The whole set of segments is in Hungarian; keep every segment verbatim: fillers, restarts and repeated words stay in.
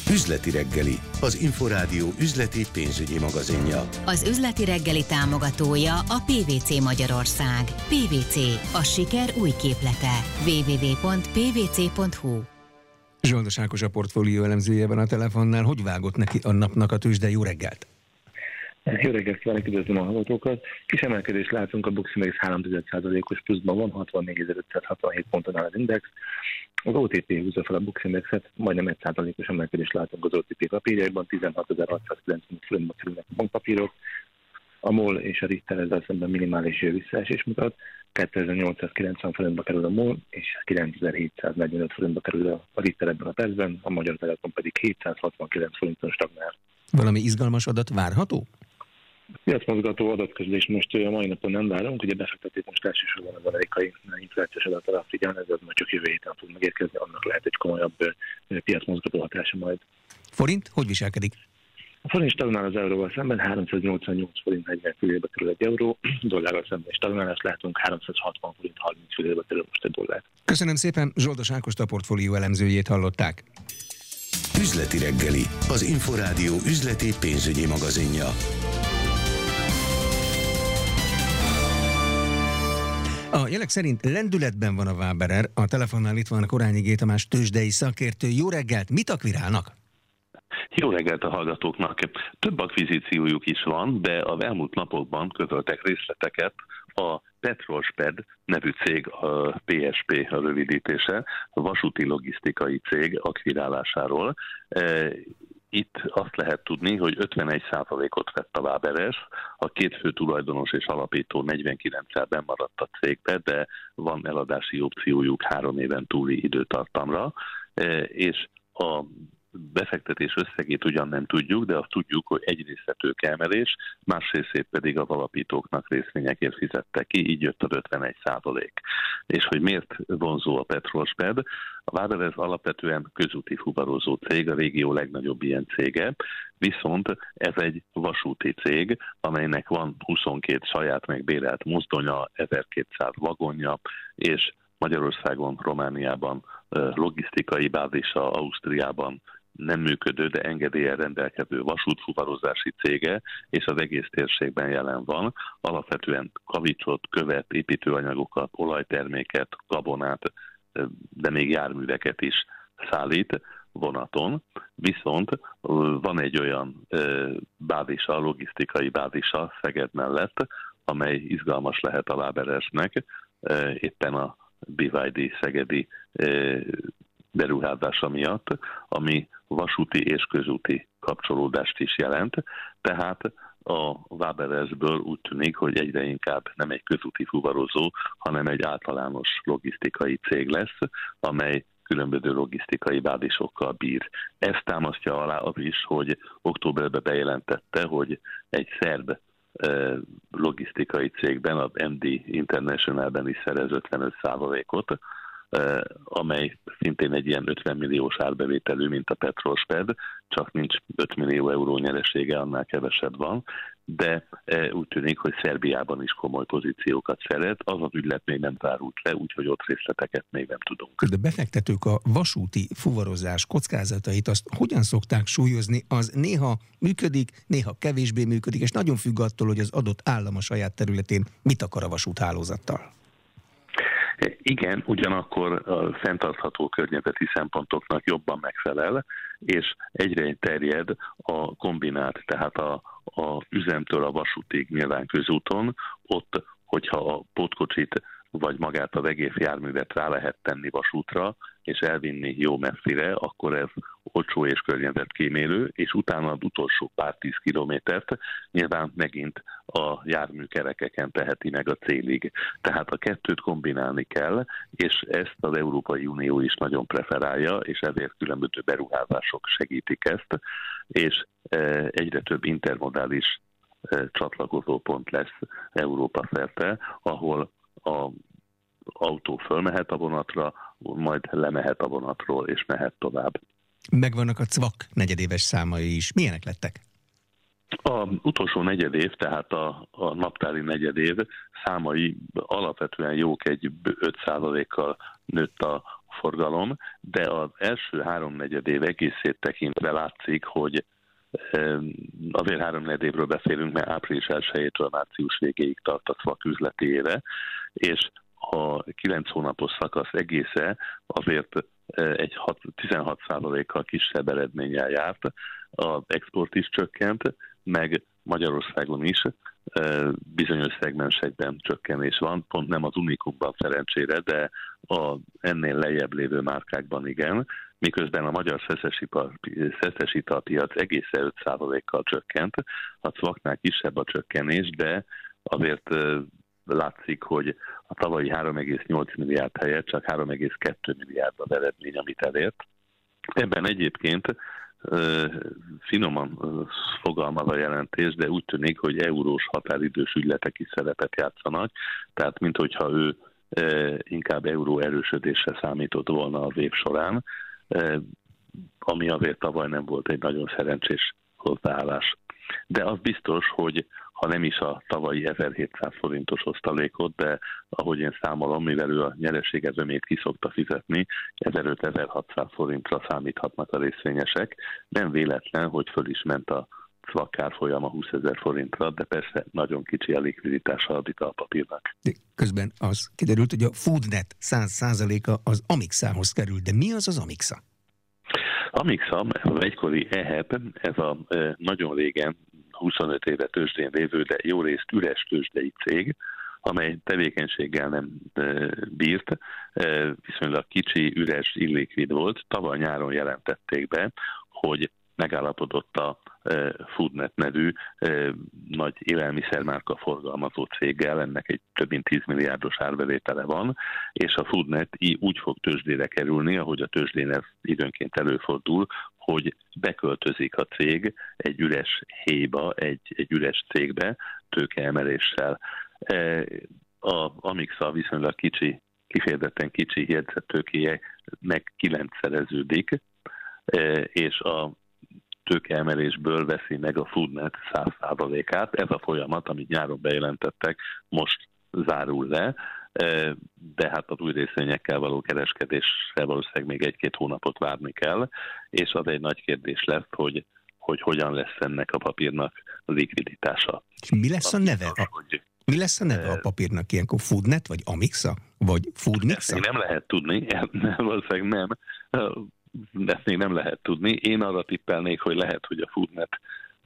Üzleti reggeli, az Inforádió üzleti pénzügyi magazinja. Az Üzleti reggeli támogatója a pé vé cé Magyarország. pé vé cé, a siker új képlete. double-u double-u double-u pont p v c pont h u. Zsoldos Ákos a portfólió elemzője van a telefonnál. Hogy vágott neki a napnak a tőzsde? Jó reggelt! Jó reggelt kívánok, üdvözlöm a hallgatókat. Kis emelkedést látunk, a Bux Index három százalékos pluszban van, hatvannégyezer-ötszázhatvanhét ponton áll az index. Az o té pé húzza fel a Bux Indexet, majdnem egy százalékos emelkedést látunk az o té pé papírjaiban, tizenhatezer-hatszázkilencvenöt forintba kerülnek a bankpapírok. A MOL és a Richter ezzel szemben minimális visszaesés mutat, kétezer-nyolcszázkilencven forintba kerül a MOL, és kilencezer-hétszáznegyvenöt forintba kerül a Richter ebben a percben, a Magyar Telekom pedig hétszázhatvankilenc forinton stagnál. Valami izgalmas adat várható? Piacmozgató adatközlés most a mai napon nem várunk, ugye befektetők most elsősorban az amerikai inflációs adatra figyelni, ez majd csak jövő héten fog megérkezni, annak lehet egy komolyabb piacmozgató hatása majd. Forint hogy viselkedik? A forint stagnál az euróval szemben, háromszáznyolcvannyolc forint negyven fillérbe kerül egy euró, dollárral szemben stagnálást látunk, háromszázhatvan forint harminc fillérbe kerül most egy dollár. Köszönöm szépen, Zsoldos Ákost, a portfólió elemzőjét hallották. Üzleti reggeli, az Inforádió üzleti pénzügyi magazinja. A jelek szerint lendületben van a Waberer, a telefonnál itt van Korányi G. Tamás tőzsdei szakértő. Jó reggelt, mit akvirálnak? Jó reggelt a hallgatóknak! Több akvizíciójuk is van, de az elmúlt napokban közöltek részleteket a Petrosped nevű cég, a pé es pé a rövidítése, a vasúti logisztikai cég akvirálásáról. Itt azt lehet tudni, hogy ötvenegy százalékot vett a Waberer, a két fő tulajdonos és alapító negyvenkilenccel benn maradt a cégbe, de van eladási opciójuk három éven túli időtartamra, és a befektetés összegét ugyan nem tudjuk, de azt tudjuk, hogy egyrészt a tőkeemelés, másrészt pedig az alapítóknak részvényekért fizettek ki, így jött az ötvenegy százalék. És hogy miért vonzó a Petrosped? A Waberer alapvetően közúti fuvarozó cég, a régió legnagyobb ilyen cége, viszont ez egy vasúti cég, amelynek van huszonkét saját megbérelt mozdonya, ezerkétszáz vagonja, és Magyarországon, Romániában logisztikai bázisa, Ausztriában nem működő, de engedéllyel rendelkező vasútfuvarozási cége, és az egész térségben jelen van. Alapvetően kavicsot, követ, építőanyagokat, olajterméket, gabonát, de még járműveket is szállít vonaton. Viszont van egy olyan bázisa, logisztikai bázisa Szeged mellett, amely izgalmas lehet a Waberersnek, éppen a bé vé dé szegedi beruházása miatt, ami vasúti és közúti kapcsolódást is jelent. Tehát a Waberersből úgy tűnik, hogy egyre inkább nem egy közúti fuvarozó, hanem egy általános logisztikai cég lesz, amely különböző logisztikai bázisokkal bír. Ezt támasztja alá az is, hogy októberben bejelentette, hogy egy szerb logisztikai cégben, az em dé Internationalben is szerez ötvenöt százalékot, amely szintén egy ilyen ötven milliós árbevételű, mint a Petrosped, csak nincs öt millió euró nyeresége, annál kevesebb van, de úgy tűnik, hogy Szerbiában is komoly pozíciókat szeret, az az ügylet még nem zárult le, úgyhogy ott részleteket még nem tudunk. De befektetők a vasúti fuvarozás kockázatait azt hogyan szokták súlyozni? Az néha működik, néha kevésbé működik, és nagyon függ attól, hogy az adott állam a saját területén mit akar a vasúthálózattal. Igen, ugyanakkor a fenntartható környezeti szempontoknak jobban megfelel, és egyre terjed a kombinált, tehát a, a üzemtől a vasútig nyilván közúton, ott, hogyha a pótkocsit vagy magát az egész járművet rá lehet tenni vasútra, és elvinni jó messzire, akkor ez olcsó és környezetkímélő, és utána az utolsó pár tíz kilométert nyilván megint a járműkerekeken teheti meg a célig. Tehát a kettőt kombinálni kell, és ezt az Európai Unió is nagyon preferálja, és ezért különböző beruházások segítik ezt, és egyre több intermodális csatlakozópont lesz Európa szerte, ahol a autó fölmehet a vonatra, majd lemehet a vonatról, és mehet tovább. Megvannak a cvak negyedéves számai is. Milyenek lettek? A utolsó negyedév, tehát a, a naptári negyedév számai alapvetően jók, egy öt százalékkal nőtt a forgalom, de az első háromnegyed év egészét tekintve látszik, hogy azért háromnegyed évről beszélünk, mert április elsejétől március végéig tart a szvak üzleti éve, és a kilenc hónapos szakasz egésze azért egy tizenhat százalékkal kisebb eredménnyel járt, az export is csökkent, meg Magyarországon is bizonyos szegmensekben csökkenés van, pont nem az Unikumban szerencsére, de a ennél lejjebb lévő márkákban igen, miközben a magyar szeszes italpiac egészen öt százalékkal csökkent, a cvaknál kisebb a csökkenés, de azért látszik, hogy a tavalyi három egész nyolc milliárd helyett csak három egész kettő milliárd az eredmény, amit elért. Ebben egyébként finoman fogalmaz a jelentés, de úgy tűnik, hogy eurós határidős ügyletek is szerepet játszanak, tehát minthogyha ő inkább euró erősödésre számított volna az év során, ami azért tavaly nem volt egy nagyon szerencsés hozzáállás. De az biztos, hogy ha nem is a tavalyi ezerhétszáz forintos osztalékot, de ahogy én számolom, mivel ő a nyereségezőmét ki szokta fizetni, ezerötszáz-ezerhatszáz forintra számíthatnak a részvényesek. Nem véletlen, hogy föl is ment a cvak árfolyama húszezer forintra, de persze nagyon kicsi a likviditása a vitalpapírnak. Közben az kiderült, hogy a Foodnet száz százaléka az Amixához került, de mi az az Amixa? Amixa, ez az egykori e há pé, ez a nagyon régen, huszonöt éve tőzsdén lévő, de jó részt üres tőzsdei cég, amely tevékenységgel nem bírt, viszonylag kicsi, üres, illikvid volt. Tavaly nyáron jelentették be, hogy megállapodott a Foodnet nevű nagy élelmiszermárka forgalmazó céggel, ennek egy több mint tíz milliárdos árbevétele van, és a Foodnet úgy fog tőzsdére kerülni, ahogy a tőzsdén ez időnként előfordul, hogy beköltözik a cég egy üres héjba, egy, egy üres cégbe tőkeemeléssel. A Amixa viszonylag kicsi, kifejezetten kicsi jegyzett tőkéje meg kilencszereződik, és a tőkeemelésből veszi meg a Foodnet száz százalékát. Ez a folyamat, amit nyáron bejelentettek, most zárul le, de hát az új részvényekkel való kereskedésre valószínűleg még egy-két hónapot várni kell, és az egy nagy kérdés lesz, hogy, hogy hogyan lesz ennek a papírnak a likviditása. És mi lesz a neve? A, mi lesz a neve a papírnak ilyenkor? Foodnet, vagy Amixa? Vagy Foodmixa? Ezt még nem lehet tudni, nem, valószínűleg nem. Ezt még nem lehet tudni. Én arra tippelnék, hogy lehet, hogy a Foodnet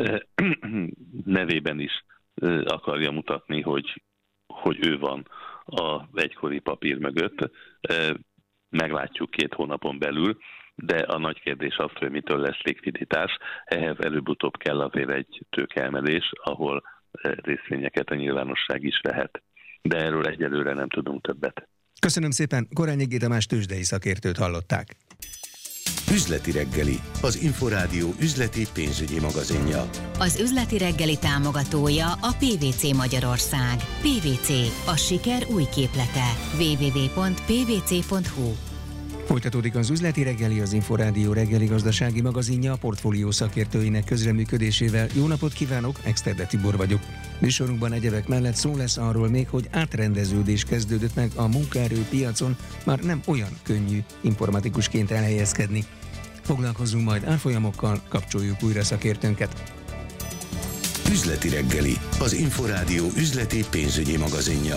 nevében is akarja mutatni, hogy, hogy ő van az egykori papír mögött. Meglátjuk két hónapon belül, de a nagy kérdés az, hogy mitől lesz likviditás. Ehhez előbb-utóbb kell azért egy tőkeemelés, ahol részvényeket a nyilvánosság is vehet. De erről egyelőre nem tudunk többet. Köszönöm szépen, Korányi G. Tamás tőzsdei szakértőt hallották. Üzleti reggeli, az Inforádió üzleti pénzügyi magazinja. Az üzleti reggeli támogatója a pé vé cé Magyarország. pé vé cé, a siker új képlete. double-u double-u double-u pont p v c pont h u. Folytatódik az üzleti reggeli, az Inforádió reggeli gazdasági magazinja a portfólió szakértőinek közreműködésével. Jó napot kívánok, Exterde Tibor vagyok. Műsorunkban egyebek mellett szó lesz arról még, hogy átrendeződés kezdődött meg a munkaerőpiacon, már nem olyan könnyű informatikusként elhelyezkedni. Foglalkozzunk majd árfolyamokkal, kapcsoljuk újra szakértőnket. Üzleti reggeli, az Inforádió üzleti pénzügyi magazinja.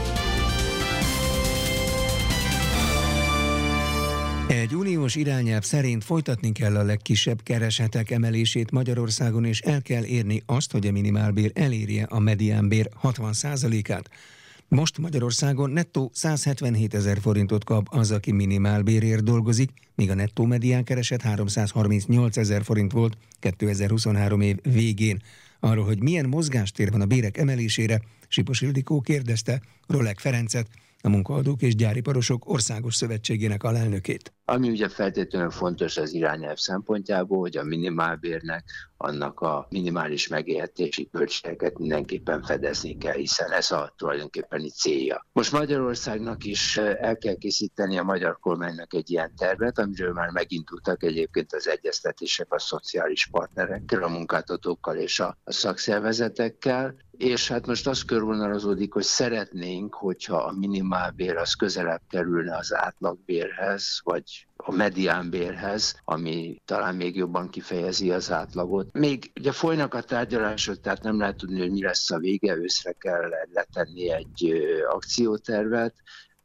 Egy uniós irányelv szerint folytatni kell a legkisebb keresetek emelését Magyarországon, és el kell érni azt, hogy a minimálbér elérje a mediánbér hatvan százalékát. Most Magyarországon nettó száz hetvenhét ezer forintot kap az, aki minimálbérért dolgozik, míg a nettó medián kereset háromszázharmincnyolc ezer forint volt kétezer-huszonhárom év végén. Arról, hogy milyen mozgástér van a bérek emelésére, Sipos Ildikó kérdezte Rolek Ferencet, a Munkaadók és Gyáriparosok Országos Szövetségének alelnökét. Ami ugye feltétlenül fontos az irányelv szempontjából, hogy a minimálbérnek annak a minimális megélhetési költségeket mindenképpen fedezni kell, hiszen ez a tulajdonképpeni célja. Most Magyarországnak is el kell készíteni a magyar kormánynak egy ilyen tervet, amiről már megindultak egyébként az egyeztetések a szociális partnerekkel, a munkáltatókkal és a szakszervezetekkel, és hát most az körvonalazódik, hogy szeretnénk, hogyha a minimálbér az közelebb kerülne az átlagbérhez, vagy a mediánbérhez, ami talán még jobban kifejezi az átlagot. Még ugye folynak a tárgyalások, tehát nem lehet tudni, hogy mi lesz a vége, őszre kell letenni egy akciótervet,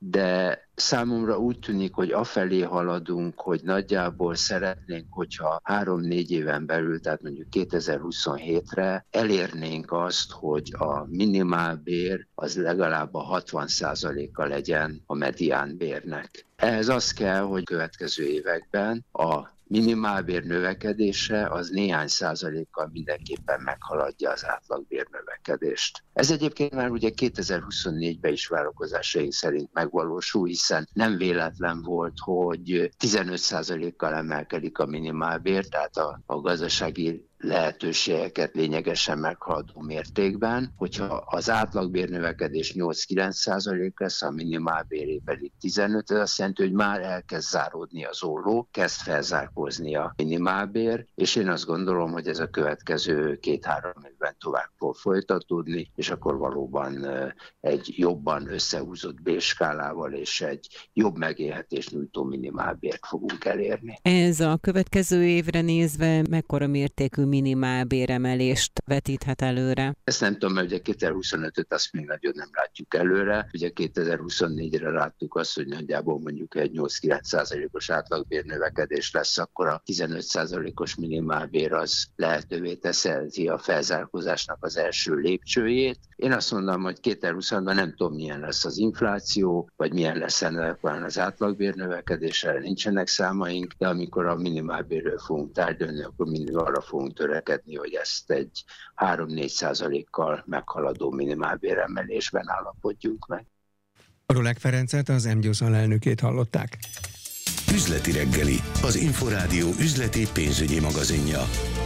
de számomra úgy tűnik, hogy afelé haladunk, hogy nagyjából szeretnénk, hogyha három-négy éven belül, tehát mondjuk kétezer-huszonhétre elérnénk azt, hogy a minimálbér az legalább a hatvan százaléka legyen a mediánbérnek. Ehhez az kell, hogy következő években a minimálbér növekedése az néhány százalékkal mindenképpen meghaladja az átlagbér növekedést. Ez egyébként már ugye kétezer-huszonnégyben is várakozásaink szerint megvalósul, hiszen nem véletlen volt, hogy tizenöt százalékkal emelkedik a minimálbér, tehát a, a gazdasági lehetőségeket lényegesen meghaladó mértékben, hogyha az átlagbérnövekedés nyolc-kilenc százalék lesz, a minimálbéré pedig tizenöt, ez azt jelenti, hogy már elkezd záródni az olló, kezd felzárkózni a minimálbér, és én azt gondolom, hogy ez a következő két-három évben tovább fog folytatódni, és akkor valóban egy jobban összehúzott bérskálával és egy jobb megélhetést nyújtó minimálbért fogunk elérni. Ez a következő évre nézve mekkora mértékű minimálbéremelést vetíthet előre? Ezt nem tudom, mert ugye kétezer-huszonötöt azt még nagyon nem látjuk előre. Ugye kétezer-huszonnégyre láttuk azt, hogy nagyjából mondjuk egy nyolc-kilenc százalékos átlagbér növekedés lesz, akkor a tizenöt százalékos minimálbér az lehetővé teszi a felzárkózásnak az első lépcsőjét. Én azt mondom, hogy kétezer-huszonban nem tudom, milyen lesz az infláció, vagy milyen lesz ennek az átlagbér növekedésre, nincsenek számaink, de amikor a minimálbérről fogunk tárgyalni, akkor mindig arra fogunk törekedni, hogy ezt egy három-négy százalékkal meghaladó minimálbéremelésben állapodjunk meg. Rolák Ferencet, az em gyosz alelnökét hallották. Üzleti reggeli, az Inforádió üzleti pénzügyi magazinja.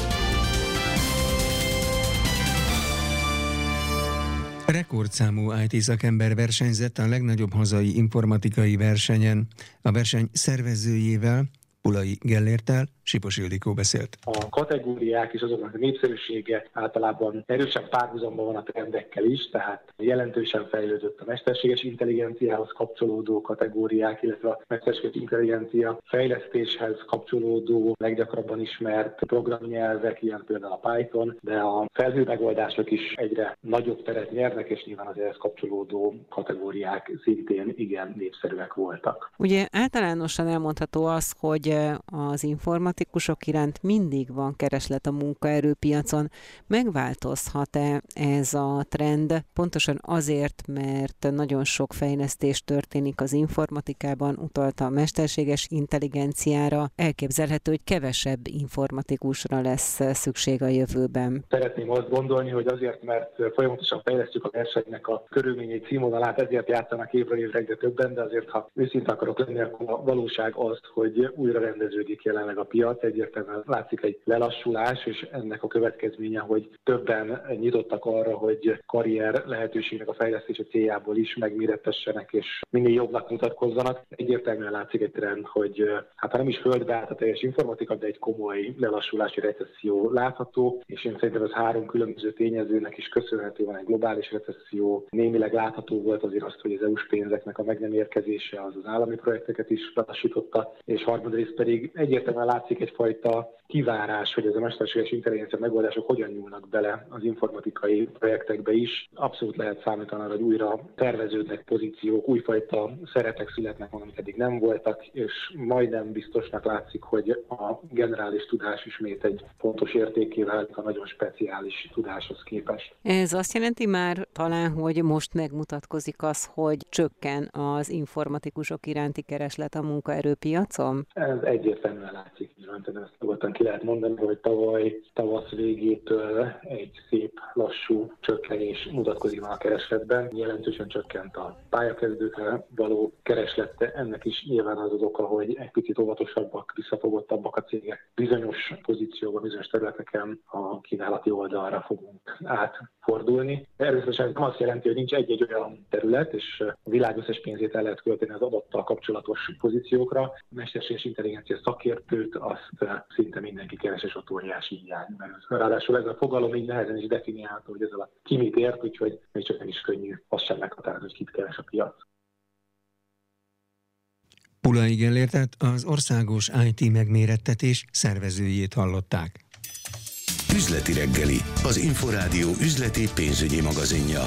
Rekordszámú í té szakember versenyzett a legnagyobb hazai informatikai versenyen. A verseny szervezőjével, Pulai Gellérttel Sipos Ildikó beszélt. A kategóriák és azoknak a népszerűsége általában erősen párhuzamban van a trendekkel is, tehát jelentősen fejlődött a mesterséges intelligenciához kapcsolódó kategóriák, illetve a mesterséges intelligencia fejlesztéshez kapcsolódó leggyakrabban ismert programnyelvek, ilyen például a Python, de a felhőmegoldások is egyre nagyobb teret nyernek, és nyilván az ehhez kapcsolódó kategóriák szintén igen népszerűek voltak. Ugye általánosan elmondható az, hogy az informatikusok iránt mindig van kereslet a munkaerőpiacon. Megváltozhat-e ez a trend? Pontosan azért, mert nagyon sok fejlesztés történik az informatikában, utalta a mesterséges intelligenciára. Elképzelhető, hogy kevesebb informatikusra lesz szükség a jövőben. Szeretném azt gondolni, hogy azért, mert folyamatosan fejlesztjük a versenynek a körülményei színvonalát, ezért játszanak évről évre egyre többen, de azért, ha őszinte akarok lenni, akkor a valóság az, hogy újra rendeződik jelenleg a piac, egyértelműen látszik egy lelassulás, és ennek a következménye, hogy többen nyitottak arra, hogy karrier lehetőségnek a fejlesztése céljából is megmérettessenek, és minél jobbnak mutatkozzanak. Egyértelműen látszik egy trend, hogy hát ha nem is földbe állt a teljes informatika, de egy komoly lelassulási recesszió látható, és én szerintem ez három különböző tényezőnek is köszönhető, van egy globális recesszió, némileg látható volt azért azt, hogy az é u-s pénzeknek a meg nem érkezése az az állami projekteket is lelassította, és harmadrészt pedig egyértelműen látszik egyfajta kivárás, hogy ez a mesterséges intelligencia megoldások hogyan nyúlnak bele az informatikai projektekbe is. Abszolút lehet számítani arra, hogy újra terveződnek pozíciók, újfajta szerepek születnek, amik eddig nem voltak, és majdnem biztosnak látszik, hogy a generális tudás ismét egy fontos értéké válik a nagyon speciális tudáshoz képest. Ez azt jelenti már talán, hogy most megmutatkozik az, hogy csökken az informatikusok iránti kereslet a munkaerőpiacon? Ez az egyértelműen látszik. Nyilván ezt nyugodtan ki lehet mondani, hogy tavaly tavasz végétől egy szép lassú csökkenés mutatkozik már a keresletben. Jelentősen csökkent a pályakezdőkre való kereslete. Ennek is nyilván az az oka, hogy egy picit óvatosabbak, visszafogottabbak a cégek. Bizonyos pozícióban, bizonyos területeken a kínálati oldalra fogunk átfordulni. Természetesen nem azt jelenti, hogy nincs egy-egy olyan terület, és a világ összes pénzét el lehet költeni az adattal kapcsolatos pozíciókra. A mesterséges intelligencia szakértőt azt szinte mindenki keres, és ott óriási hiány. Ráadásul ez a fogalom így nehezen is definiálható, hogy ez alatt ki mit ért, úgyhogy még csak nem is könnyű azt sem meghatározni, hogy kit keres a piac. Pulai Gellértet, az országos i té megmérettetés szervezőjét hallották. Üzleti reggeli, az Inforádió üzleti pénzügyi magazinja.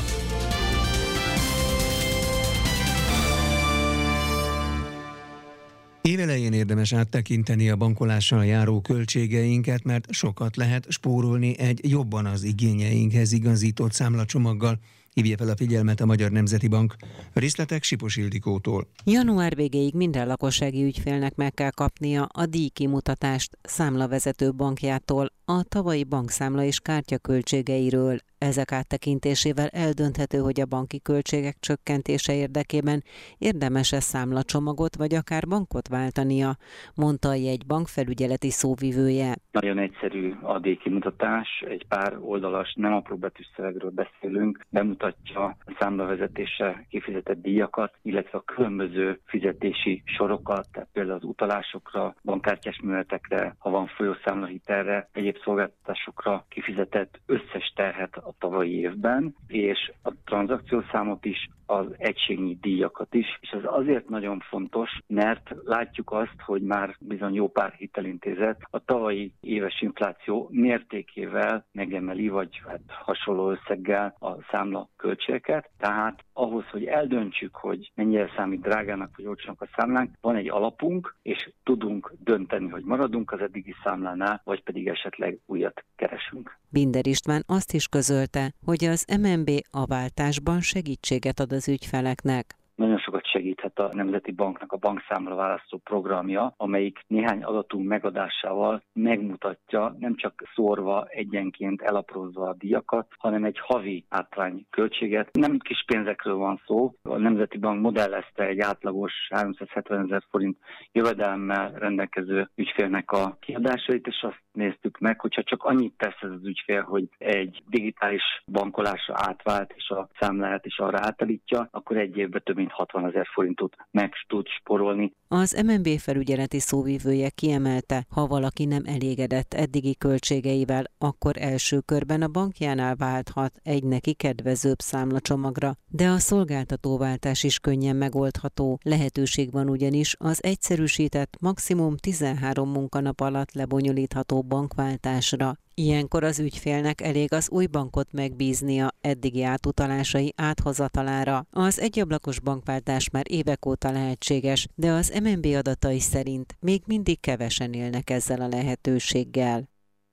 Évelején érdemes áttekinteni a bankolással járó költségeinket, mert sokat lehet spórolni egy jobban az igényeinkhez igazított számlacsomaggal, hívja fel a figyelmet a Magyar Nemzeti Bank. Részletek Sipos Ildikótól. Január végéig minden lakossági ügyfélnek meg kell kapnia a díjkimutatást számlavezető bankjától a tavalyi bankszámla és kártya költségeiről. Ezek áttekintésével eldönthető, hogy a banki költségek csökkentése érdekében érdemes-e számlacsomagot vagy akár bankot váltania, mondta a jegybank felügyeleti szóvivője. Nagyon egyszerű a díjkimutatás, egy pár oldalas, nem apró betűs szövegről beszélünk, bemutatja a számlavezetése kifizetett díjakat, illetve a különböző fizetési sorokat, tehát például az utalásokra, bankkártyás műveletekre, ha van folyószámlahitelre, egyéb szolgáltatásokra kifizetett összes terhet a tavalyi évben, és a tranzakciószámot is, az egységnyi díjakat is, és ez azért nagyon fontos, mert látjuk azt, hogy már bizony jó pár hitelintézet a tavalyi éves infláció mértékével megemeli, vagy hát hasonló összeggel a számla költségeket. Tehát ahhoz, hogy eldöntsük, hogy mennyire számít drágának vagy olcsónak a számlánk, van egy alapunk, és tudunk dönteni, hogy maradunk az eddigi számlánál, vagy pedig esetleg újat keresünk. Binder István azt is közölte, hogy az em en bé a váltásban segítséget ad az ügyfeleknek. Nagyon sokat segíthet a Nemzeti Banknak a bankszámla választó programja, amelyik néhány adatunk megadásával megmutatja, nem csak szórva egyenként elaprózva a díjakat, hanem egy havi átrány költséget. Nem kis pénzekről van szó. A Nemzeti Bank modellezte egy átlagos háromszázhetvenezer forint jövedelemmel rendelkező ügyfélnek a kiadásait, és azt néztük meg, hogyha csak annyit tesz ez az ügyfél, hogy egy digitális bankolásra átvált, és a számláját is arra átállítja, akkor egy évben több mint hatvanezer forintot meg tud spórolni. Az em en bé felügyeleti szóvivője kiemelte, ha valaki nem elégedett eddigi költségeivel, akkor első körben a bankjánál válthat egy neki kedvezőbb számlacsomagra, de a szolgáltatóváltás is könnyen megoldható. Lehetőség van ugyanis az egyszerűsített, maximum tizenhárom munkanap alatt lebonyolítható bankváltásra. Ilyenkor az ügyfélnek elég az új bankot megbíznia eddigi átutalásai áthozatalára. Az egyablakos bankváltás már évek óta lehetséges, de az em en bé adatai szerint még mindig kevesen élnek ezzel a lehetőséggel.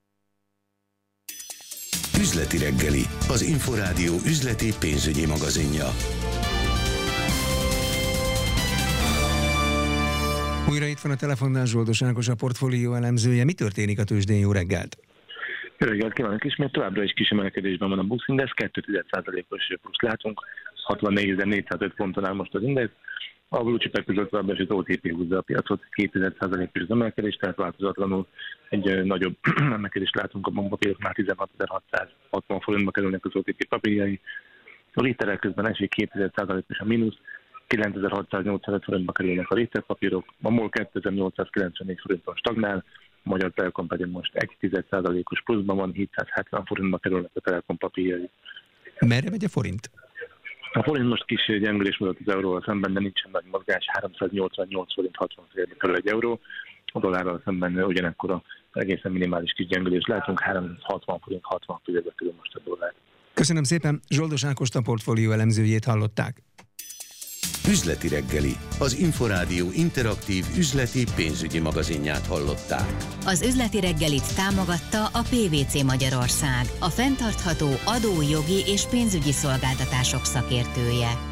Üzleti reggeli, az Inforádió üzleti pénzügyi magazinja. Újra itt van a telefonnál Zsoldos Ákos, a portfólió elemzője. Mi történik a tőzsdén? Jó reggelt! Jó reggelt kívánok ismét, továbbra is kis emelkedésben van a Bux Index, két egész egy százalékos plusz látunk, hatvannégyezer-négyszázöt ponton áll most az index, a blue chipek között továbbra is az o té pé húzza a piacot, két egész egy százalékos emelkedés, tehát változatlanul egy nagyobb emelkedést látunk a bankpapíroknál, tizenhatezer-hatszázhatvan forintba kerülnek az o té pé papírjai, a Richter közben esik két egész egy százalékos a mínusz, kilencezer-hatszáznyolcvanöt forintba kerülnek a Richter papírok, a MOL kétezer-nyolcszázkilencvennégy forinton stagnál, a Magyar Telekom pedig most egy egész egy százalékos pluszban van, hétszázhetven forintba kerülnek a Telekom papírjai. Merre megy a forint? A forint most kis gyengülés mutat az euróval szemben, de nincsen nagy mozgás, háromszáznyolcvannyolc forint hatvan félbe kerül egy euró. A dollárral szemben ugyanekkor egészen minimális kis gyengülés látunk, háromszázhatvan forint hatvan félbe kerül most a dollár. Köszönöm szépen, Zsoldos Ákost, a portfólió elemzőjét hallották. Üzleti reggeli, az Inforádió interaktív üzleti pénzügyi magazinját hallották. Az üzleti reggelit támogatta a pé vé cé Magyarország, a fenntartható adó, jogi és pénzügyi szolgáltatások szakértője.